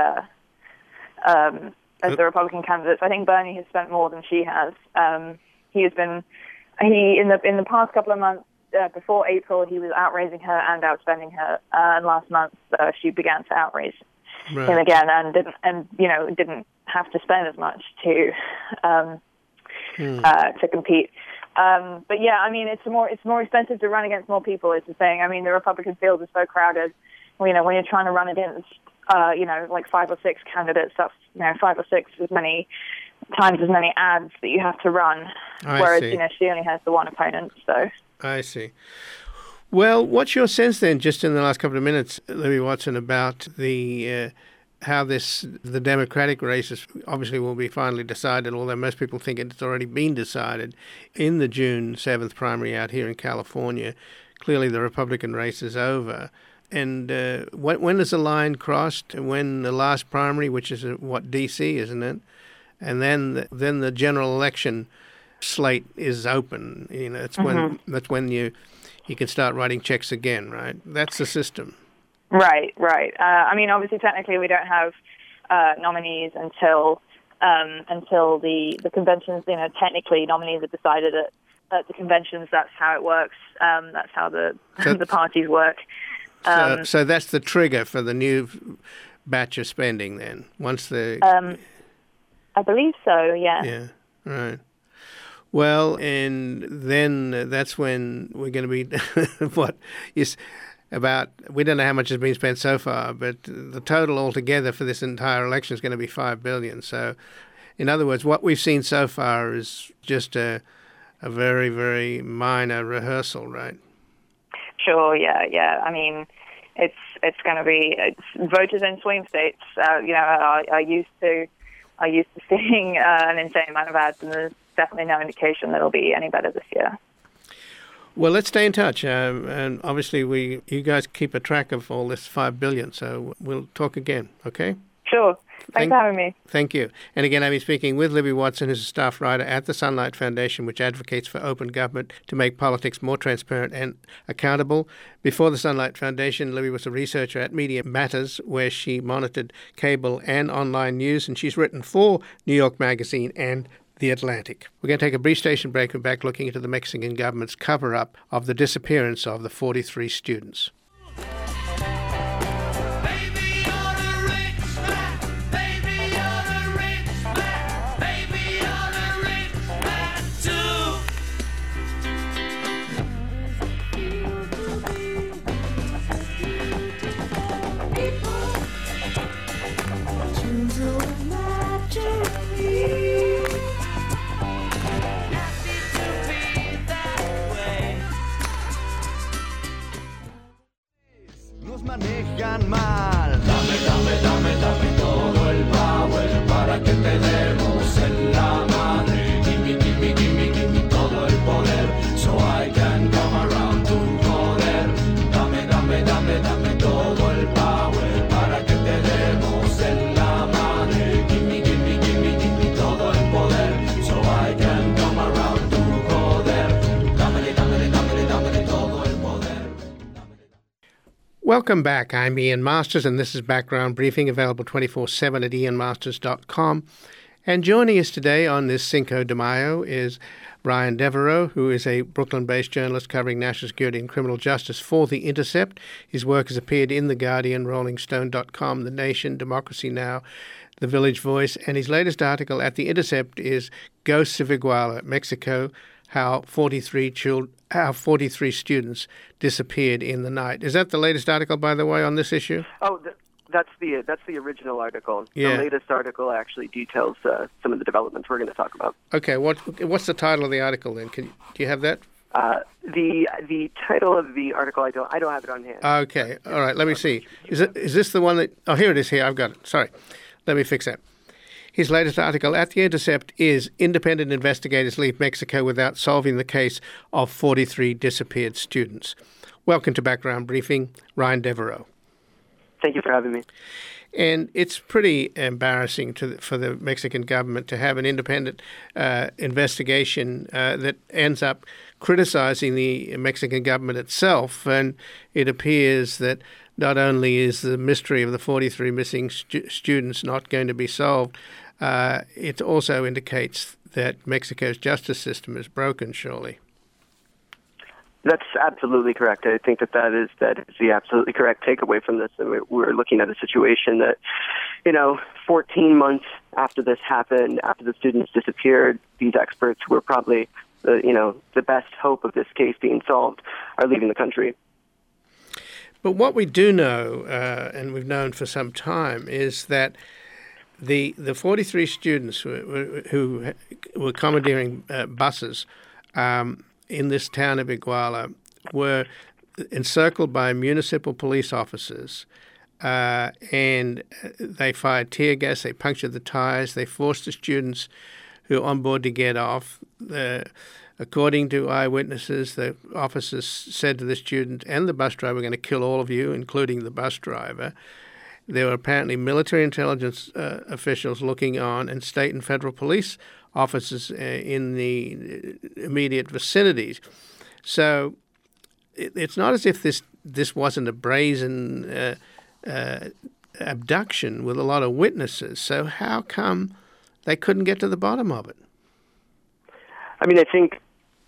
uh, um, as the Republican candidates. I think Bernie has spent more than she has. Um, he has been he in the in the past couple of months. Uh, before April, he was outraising her and outspending her, uh, and last month uh, she began to outraise right. him again, and didn't, and you know, didn't have to spend as much to um, hmm. uh, to compete. Um, but yeah, I mean, it's more it's more expensive to run against more people. Is the thing. I mean, the Republican field is so crowded. Well, you know, when you're trying to run against, uh, you know, like five or six candidates, that's you know, five or six as many times as many ads that you have to run. I whereas see. you know, she only has the one opponent, so. I see. Well, what's your sense then, just in the last couple of minutes, Libby Watson, about the uh, how this the Democratic races obviously will be finally decided, although most people think it's already been decided in the June seventh primary out here in California. Clearly, the Republican race is over. And uh, when, when is the line crossed? When the last primary, which is what D C, isn't it? And then the, then the general election slate is open. You know, it's when mm-hmm. that's when you you can start writing checks again, right? That's the system. Right, right. Uh, I mean, obviously, technically, we don't have uh, nominees until um, until the the conventions. You know, technically, nominees are decided at, at the conventions. That's how it works. Um, that's how the so, the parties work. Um, so, so that's the trigger for the new batch of spending. Then, once the um, I believe so. Yeah. Yeah. Right. Well, and then that's when we're going to be, what, is about, we don't know how much has been spent so far, but the total altogether for this entire election is going to be five billion dollars. So, in other words, what we've seen so far is just a, a very, very minor rehearsal, right? Sure, yeah, yeah. I mean, it's it's going to be, it's, voters in swing states, uh, you know, are, are used to, are used to seeing uh, an insane amount of ads, and there's definitely no indication that it'll be any better this year. Well, let's stay in touch. Um, and obviously, we you guys keep a track of all this five billion dollars, so we'll talk again, okay? Sure. Thanks thank, for having me. Thank you. And again, I've been speaking with Libby Watson, who's a staff writer at the Sunlight Foundation, which advocates for open government to make politics more transparent and accountable. Before the Sunlight Foundation, Libby was a researcher at Media Matters, where she monitored cable and online news, and she's written for New York Magazine and The Atlantic. We're going to take a brief station break. We're back looking into the Mexican government's cover-up of the disappearance of the forty-three students. Manejan mal. Dame, dame, dame, dame todo el power para que te demos en la madre. Gimme, gimme, gimme, gimme todo el poder so I can come around to joder. Dame, dame, dame, dame todo el power para que te demos en la madre. Gimme, gimme, gimme, gimme todo el poder so I can come around to joder. Dame, dame, dame, dame todo el poder. Welcome back. I'm Ian Masters, and this is Background Briefing, available twenty-four seven at ian masters dot com. And joining us today on this Cinco de Mayo is Brian Devereaux, who is a Brooklyn-based journalist covering national security and criminal justice for The Intercept. His work has appeared in The Guardian, rolling stone dot com, The Nation, Democracy Now!, The Village Voice, and his latest article at The Intercept is Ghosts of Iguala, Mexico, how forty-three children, how forty-three students disappeared in the night. Is that the latest article, by the way, on this issue? Oh, th- that's the that's the original article. Yeah. The latest article actually details uh, some of the developments we're going to talk about. Okay, what what's the title of the article then? Can do you have that? Uh, the the title of the article, I don't I don't have it on hand. Okay, all right. Let me see. Is it is this the one that? Oh, here it is. Here I've got it. Sorry, let me fix that. His latest article at The Intercept is Independent Investigators Leave Mexico Without Solving the Case of forty-three Disappeared Students. Welcome to Background Briefing, Ryan Devereaux. Thank you for having me. And it's pretty embarrassing to the, for the Mexican government to have an independent uh, investigation uh, that ends up criticizing the Mexican government itself. And it appears that not only is the mystery of the forty-three missing stu- students not going to be solved, uh, it also indicates that Mexico's justice system is broken, surely. That's absolutely correct. I think that that is that is the absolutely correct takeaway from this. And we're looking at a situation that, you know, fourteen months after this happened, after the students disappeared, these experts who were probably, the, you know, the best hope of this case being solved are leaving the country. But what we do know, uh, and we've known for some time, is that the the forty-three students who, who were commandeering uh, buses um, in this town of Iguala were encircled by municipal police officers, uh, and they fired tear gas, they punctured the tires, they forced the students who were on board to get off. Uh, according to eyewitnesses, the officers said to the student and the bus driver, "We're going to kill all of you, including the bus driver." There were apparently military intelligence uh, officials looking on and state and federal police officers uh, in the immediate vicinities. So it, it's not as if this this wasn't a brazen uh, uh, abduction with a lot of witnesses. So how come they couldn't get to the bottom of it? I mean, I think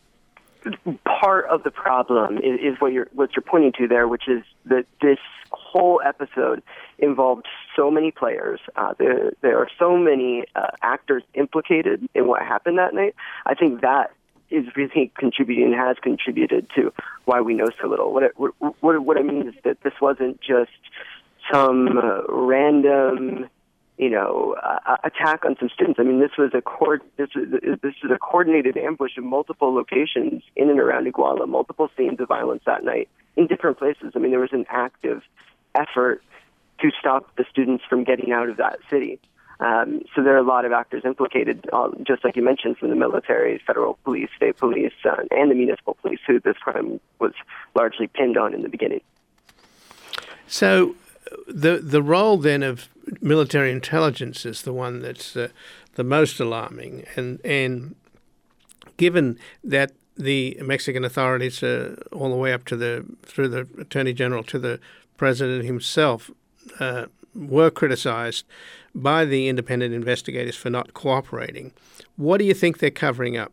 part of the problem is, is what you're what you're pointing to there, which is that this whole episode involved so many players. Uh, there, there are so many uh, actors implicated in what happened that night. I think that is really contributing, has contributed to why we know so little. What, it, what, what I mean is that this wasn't just some uh, random, you know, uh, attack on some students. I mean, this was a cord. This was this was a coordinated ambush in multiple locations in and around Iguala, multiple scenes of violence that night in different places. I mean, there was an active effort to stop the students from getting out of that city. Um, so there are a lot of actors implicated, uh, just like you mentioned, from the military, federal police, state police, uh, and the municipal police, who this crime was largely pinned on in the beginning. So the the role then of military intelligence is the one that's uh, the most alarming, and and given that the Mexican authorities, uh, all the way up to the through the Attorney General to the President himself, uh, were criticized by the independent investigators for not cooperating. What do you think they're covering up?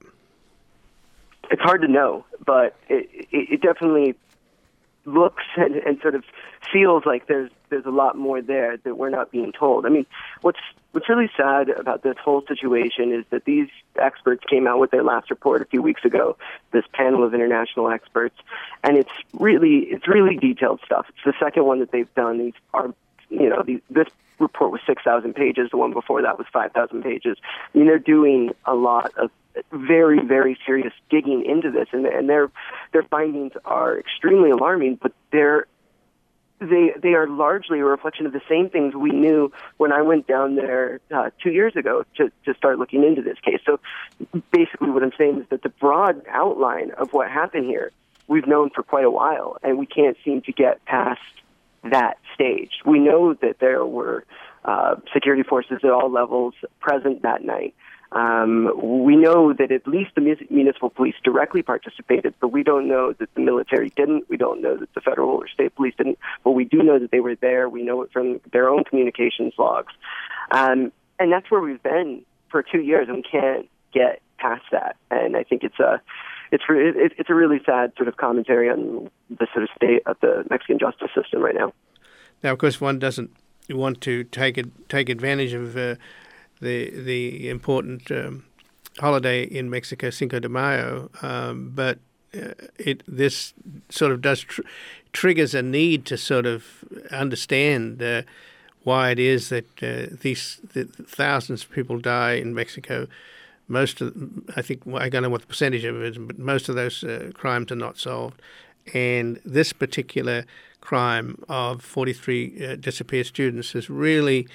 It's hard to know, but it, it, it definitely looks and, and sort of feels like there's there's a lot more there that we're not being told. I mean, what's what's really sad about this whole situation is that these experts came out with their last report a few weeks ago, this panel of international experts, and it's really it's really detailed stuff. It's the second one that they've done. These are, you know, these, this report was six thousand pages. The one before that was five thousand pages. I mean, they're doing a lot of very, very serious digging into this, and, and their their findings are extremely alarming, but they're They they are largely a reflection of the same things we knew when I went down there uh, two years ago to, to start looking into this case. So basically what I'm saying is that the broad outline of what happened here, we've known for quite a while, and we can't seem to get past that stage. We know that there were uh, security forces at all levels present that night. Um, we know that at least the municipal police directly participated, but we don't know that the military didn't. We don't know that the federal or state police didn't, but we do know that they were there. We know it from their own communications logs. Um, and that's where we've been for two years, and we can't get past that. And I think it's a, it's, it's a really sad sort of commentary on the sort of state of the Mexican justice system right now. Now, of course, one doesn't want to take it, take advantage of uh, the the important um, holiday in Mexico, Cinco de Mayo, um, but uh, it this sort of does tr- triggers a need to sort of understand uh, why it is that uh, these the thousands of people die in Mexico. Most of, I think, I don't know what the percentage of it is, but most of those uh, crimes are not solved, and this particular crime of forty-three uh, disappeared students has really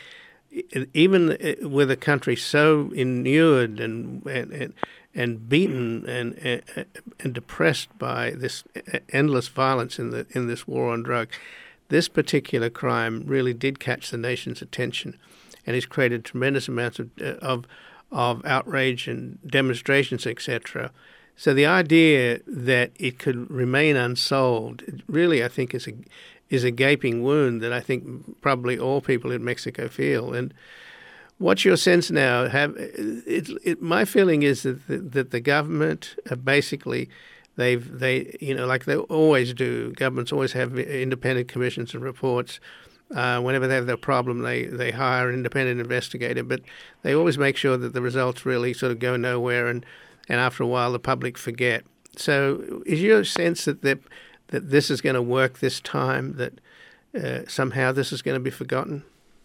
even with a country so inured and and, and beaten and, and and depressed by this endless violence in the in this war on drugs, this particular crime really did catch the nation's attention, and has created tremendous amounts of of, of outrage and demonstrations, et cetera. So the idea that it could remain unsolved really, I think, is a is a gaping wound that I think probably all people in Mexico feel. And what's your sense now? Have it, it, my feeling is that the, that the government basically they've they you know like they always do. Governments always have independent commissions and reports. Uh, whenever they have their problem, they, they hire an independent investigator, but they always make sure that the results really sort of go nowhere, and, and after a while the public forget. So is your sense that that, that this is going to work this time, that uh, somehow this is going to be forgotten?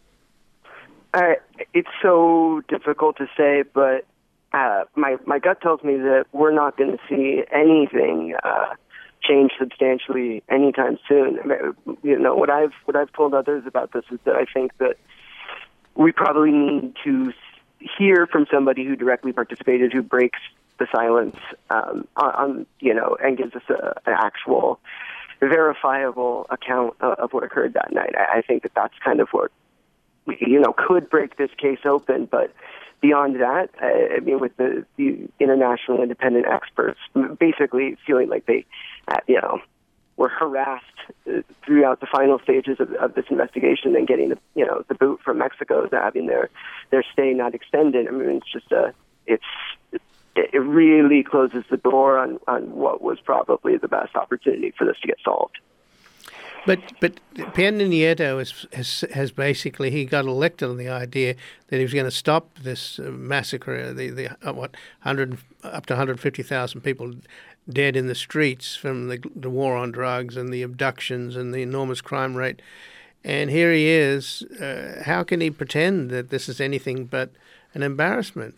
Uh, it's so difficult to say, but uh, my, my gut tells me that we're not going to see anything uh, change substantially anytime soon. I mean, you know, what I've what I've told others about this is that I think that we probably need to hear from somebody who directly participated, who breaks the silence, um, on, on you know, and gives us a, an actual, verifiable account of, of what occurred that night. I, I think that that's kind of what, you know, could break this case open, but beyond that, I mean, with the, the international independent experts basically feeling like they, uh, you know, were harassed uh, throughout the final stages of, of this investigation and getting the, you know, the boot from Mexico, having their their stay not extended. I mean, it's just a, it's it really closes the door on, on what was probably the best opportunity for this to get solved. But but Peña Nieto has, has has basically he got elected on the idea that he was going to stop this massacre, the the uh, what hundred up to one hundred fifty thousand people dead in the streets from the the war on drugs and the abductions and the enormous crime rate, and here he is. Uh, how can he pretend that this is anything but an embarrassment?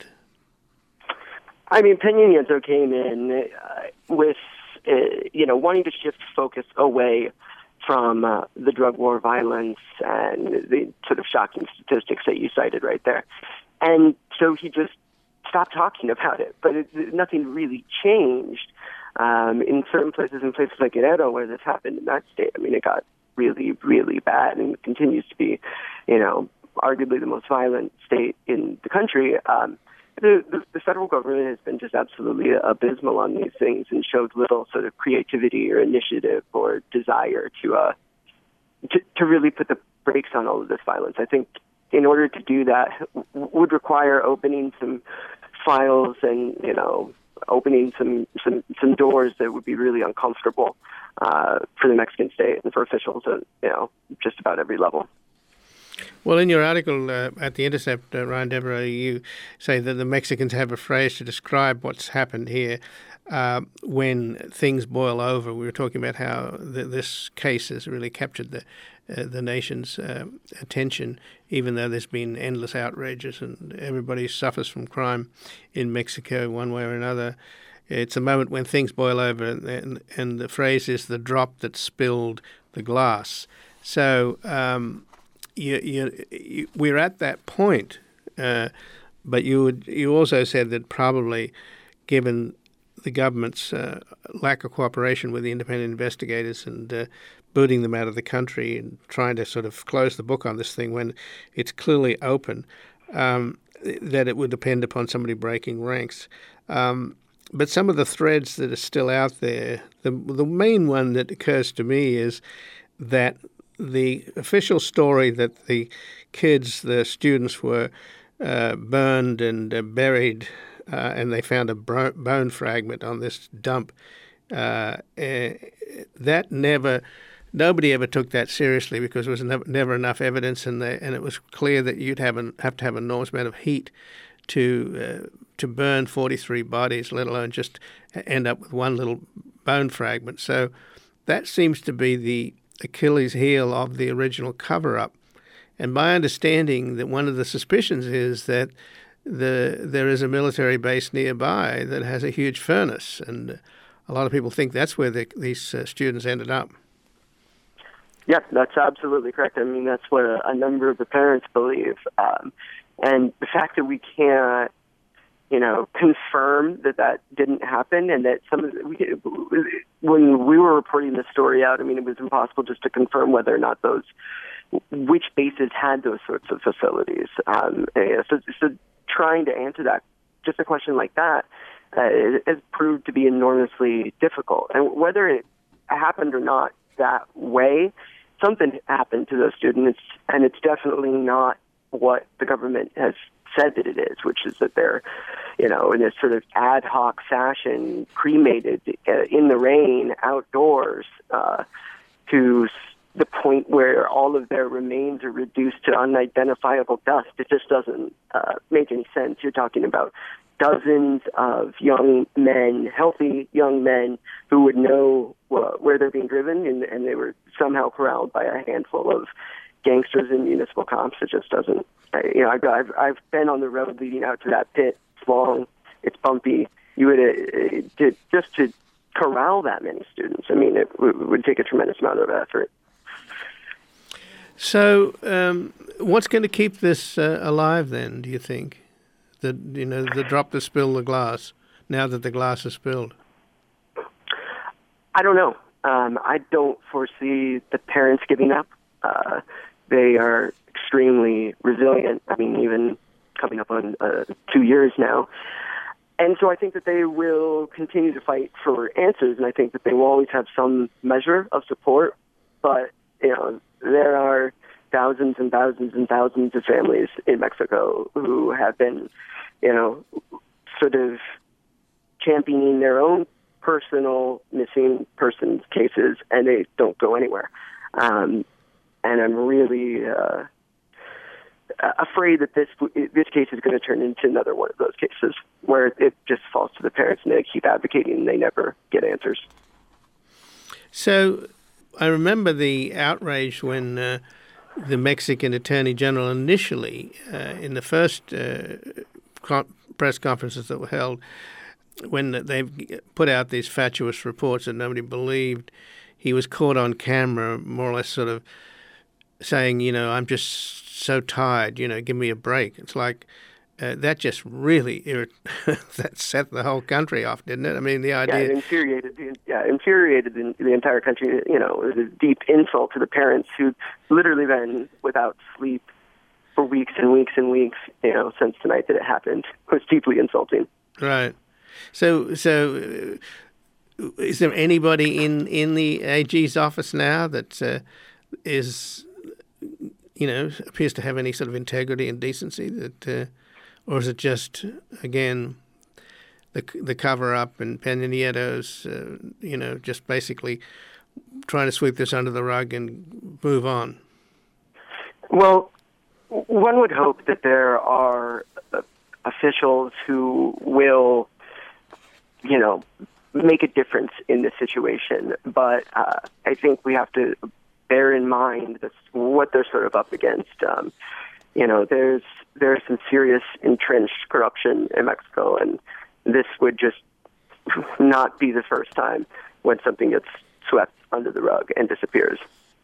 I mean, Peña Nieto came in uh, with uh, you know wanting to shift focus away from uh, the drug war violence and the sort of shocking statistics that you cited right there. And so he just stopped talking about it, but it, nothing really changed. Um, in certain places, in places like Guerrero, where this happened in that state, I mean, it got really, really bad and continues to be, you know, arguably the most violent state in the country. Um, The, the, the federal government has been just absolutely abysmal on these things and showed little sort of creativity or initiative or desire to, uh, to to really put the brakes on all of this violence. I think in order to do that w- would require opening some files and, you know, opening some, some, some doors that would be really uncomfortable uh, for the Mexican state and for officials at, you know, just about every level. Well, in your article uh, at The Intercept, uh, Ryan Devereaux, you say that the Mexicans have a phrase to describe what's happened here uh, when things boil over. We were talking about how the, this case has really captured the uh, the nation's uh, attention, even though there's been endless outrages and everybody suffers from crime in Mexico one way or another. It's a moment when things boil over, and, and the phrase is the drop that spilled the glass. So um, you, you, you, we're at that point, uh, but you would, you also said that probably, given the government's uh, lack of cooperation with the independent investigators and uh, booting them out of the country and trying to sort of close the book on this thing when it's clearly open, um, that it would depend upon somebody breaking ranks. Um, but some of the threads that are still out there, the the main one that occurs to me is that the official story that the kids, the students, were uh, burned and uh, buried, uh, and they found a bro- bone fragment on this dump. Uh, uh, that never, nobody ever took that seriously because there was never, never enough evidence, and they, and it was clear that you'd have an, have to have an enormous amount of heat to uh, to burn forty-three bodies, let alone just end up with one little bone fragment. So that seems to be the Achilles heel of the original cover-up. And my understanding that one of the suspicions is that the there is a military base nearby that has a huge furnace, and a lot of people think that's where the, these uh, students ended up. Yeah, that's absolutely correct. I mean, that's what a, a number of the parents believe. Um, and the fact that we can't, you know, confirm that that didn't happen, and that some of the, we, when we were reporting the story out, I mean, it was impossible just to confirm whether or not those, which bases had those sorts of facilities. Um, so, so trying to answer that, just a question like that, uh, has proved to be enormously difficult. And whether it happened or not that way, something happened to those students, and it's definitely not what the government has said that it is, which is that they're, you know, in this sort of ad hoc fashion, cremated uh, in the rain outdoors uh, to the point where all of their remains are reduced to unidentifiable dust. It just doesn't uh, make any sense. You're talking about dozens of young men, healthy young men, who would know uh, where they're being driven, and, and they were somehow corralled by a handful of gangsters and municipal cops. It just doesn't. I, you know, I've, I've I've been on the road leading out to that pit. It's long, it's bumpy. You would uh, to, just to corral that many students. I mean, it, w- it would take a tremendous amount of effort. So, um, what's going to keep this uh, alive then, do you think? The, you know, the drop to spill the glass, now that the glass is spilled? I don't know. Um, I don't foresee the parents giving up. Uh, they are extremely resilient. I mean, even coming up on uh, two years now. And so I think that they will continue to fight for answers, and I think that they will always have some measure of support. But, you know, there are thousands and thousands and thousands of families in Mexico who have been, you know, sort of championing their own personal missing persons cases, and they don't go anywhere. Um, and I'm really uh, afraid that this this case is going to turn into another one of those cases where it just falls to the parents and they keep advocating and they never get answers. So I remember the outrage when uh, the Mexican Attorney General initially, uh, in the first uh, con- press conferences that were held, when they put out these fatuous reports that nobody believed, he was caught on camera more or less sort of saying, you know, I'm just so tired, you know, give me a break. It's like uh, that just really irrit- that set the whole country off, didn't it? I mean, the idea... Yeah, it infuriated, the, yeah, infuriated the, the entire country. You know, it was a deep insult to the parents who'd literally been without sleep for weeks and weeks and weeks, you know, since the night that it happened. It was deeply insulting. Right. So, so uh, is there anybody in, in the A G's office now that uh, is, you know, appears to have any sort of integrity and decency? That, uh, or is it just, again, the the cover up and Peña Nieto's, uh, you know, just basically trying to sweep this under the rug and move on? Well, one would hope that there are uh, officials who will, you know, make a difference in this situation. But uh, I think we have to bear in mind this, what they're sort of up against. Um, you know, there's there's some serious entrenched corruption in Mexico, and this would just not be the first time when something gets swept under the rug and disappears.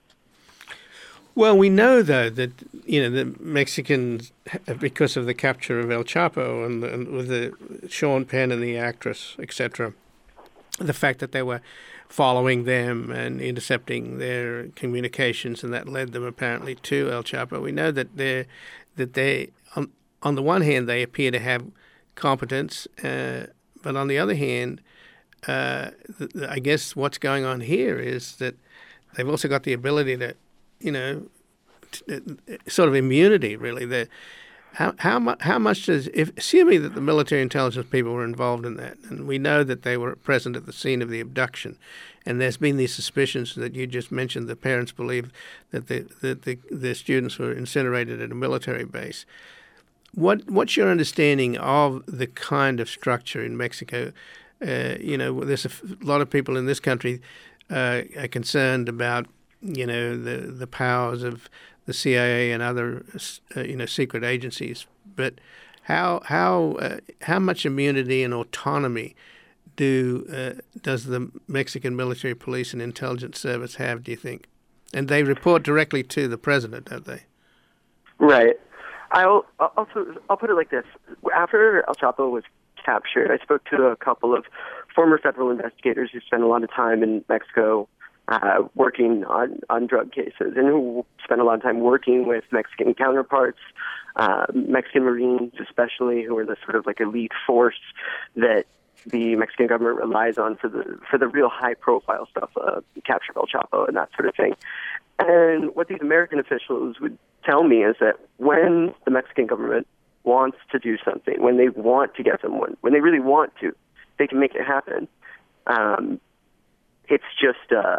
Well, we know, though, that, you know, the Mexicans, because of the capture of El Chapo and, and with the Sean Penn and the actress, et cetera, the fact that they were following them and intercepting their communications, and that led them apparently to El Chapo. We know that they, that they, on, on the one hand, they appear to have competence, uh, but on the other hand, uh, th- th- I guess what's going on here is that they've also got the ability to, you know, t- sort of immunity, really. The, how how much how much does, if assuming that the military intelligence people were involved in that, and we know that they were present at the scene of the abduction, and there's been these suspicions that you just mentioned, the parents believe that the that the, the students were incinerated at a military base. What what's your understanding of the kind of structure in Mexico? Uh, you know, there's a f- lot of people in this country uh, are concerned about, you know, the the powers of the C I A and other, uh, you know, secret agencies. But how how uh, how much immunity and autonomy do uh, does the Mexican military police and intelligence service have, do you think? And they report directly to the president, don't they? Right. I'll also I'll put it like this: after El Chapo was captured, I spoke to a couple of former federal investigators who spent a lot of time in Mexico uh, working on, on drug cases, and who spent a lot of time working with Mexican counterparts, uh, Mexican Marines especially, who are the sort of like elite force that the Mexican government relies on for the for the real high-profile stuff, uh, capture of El Chapo and that sort of thing. And what these American officials would tell me is that when the Mexican government wants to do something, when they want to get someone, when they really want to, they can make it happen. Um, it's just, uh,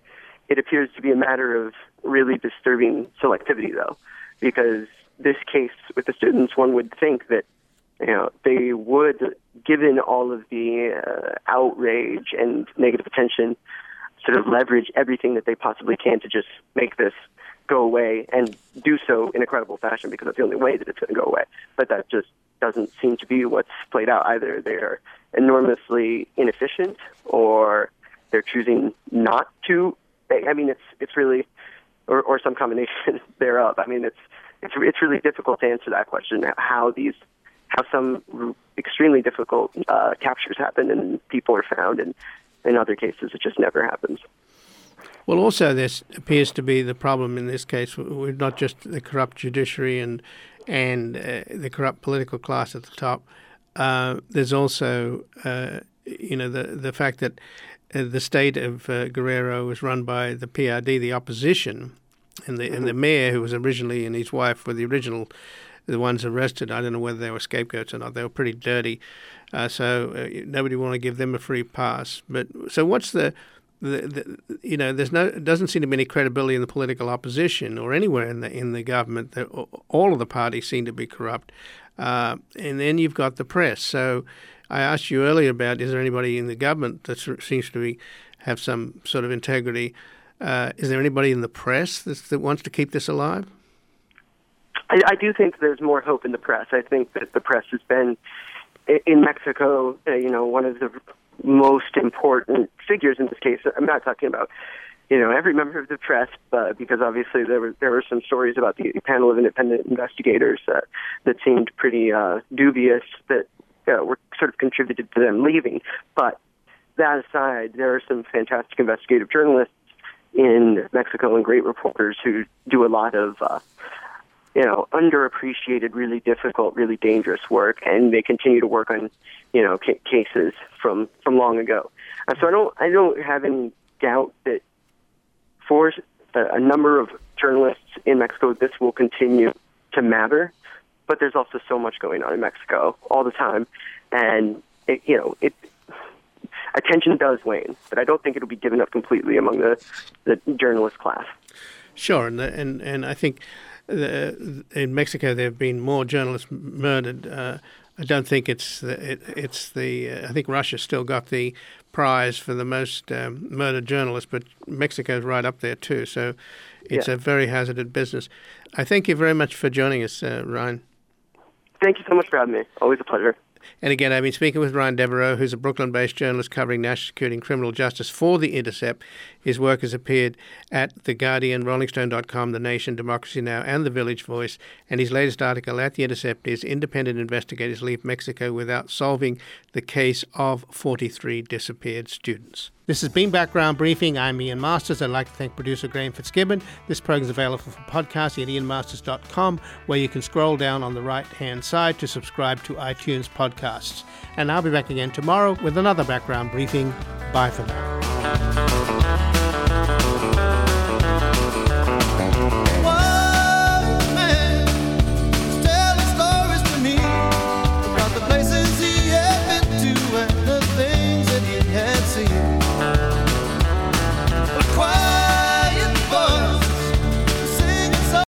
it appears to be a matter of really disturbing selectivity, though, because this case with the students, one would think that, you know, they would, given all of the uh, outrage and negative attention, sort of leverage everything that they possibly can to just make this go away, and do so in a credible fashion, because that's the only way that it's going to go away. But that just doesn't seem to be what's played out either. They're enormously inefficient, or they're choosing not to. I mean, it's it's really, or, or some combination thereof. I mean, it's it's it's really difficult to answer that question. How these, how some extremely difficult uh, captures happen and people are found, and in other cases it just never happens. Well, also, this appears to be the problem in this case with not just the corrupt judiciary and and uh, the corrupt political class at the top. Uh, there's also, uh, you know, the the fact that uh, the state of uh, Guerrero was run by the P R D, the opposition, and the mm-hmm. and the mayor, who was originally, and his wife were the original, the ones arrested. I don't know whether they were scapegoats or not. They were pretty dirty, uh, so uh, nobody want to give them a free pass. But so what's the The, the, you know, there's no, it doesn't seem to be any credibility in the political opposition or anywhere in the in the government. That all of the parties seem to be corrupt, uh, and then you've got the press. So, I asked you earlier about, is there anybody in the government that seems to be have some sort of integrity? Uh, is there anybody in the press that's, that wants to keep this alive? I, I do think there's more hope in the press. I think that the press has been in Mexico, uh, you know, one of the most important figures in this case. I'm not talking about, you know, every member of the press, uh, because obviously there were there were some stories about the panel of independent investigators uh, that seemed pretty uh, dubious, that uh, were sort of contributed to them leaving. But that aside, there are some fantastic investigative journalists in Mexico and great reporters who do a lot of uh, you know, underappreciated, really difficult, really dangerous work, and they continue to work on, you know, ca- cases from, from long ago. And so I don't I don't have any doubt that for a, a number of journalists in Mexico, this will continue to matter. But there's also so much going on in Mexico all the time, and it, you know, it attention does wane. But I don't think it'll be given up completely among the the journalist class. Sure, and and and I think. The, in Mexico, there have been more journalists murdered. Uh, I don't think it's the, it, it's the. Uh, I think Russia still got the prize for the most um, murdered journalists, but Mexico's right up there too. So it's yeah. a very hazardous business. I thank you very much for joining us, uh, Ryan. Thank you so much for having me. Always a pleasure. And again, I've been speaking with Ryan Devereaux, who's a Brooklyn-based journalist covering national security and criminal justice for The Intercept. His work has appeared at The Guardian, Rolling Stone dot com, The Nation, Democracy Now! And The Village Voice. And his latest article at The Intercept is Independent Investigators Leave Mexico Without Solving the Case of forty-three Disappeared Students. This has been Background Briefing. I'm Ian Masters. I'd like to thank producer Graham Fitzgibbon. This program is available for podcast at ian masters dot com, where you can scroll down on the right-hand side to subscribe to iTunes podcasts. And I'll be back again tomorrow with another Background Briefing. Bye for now.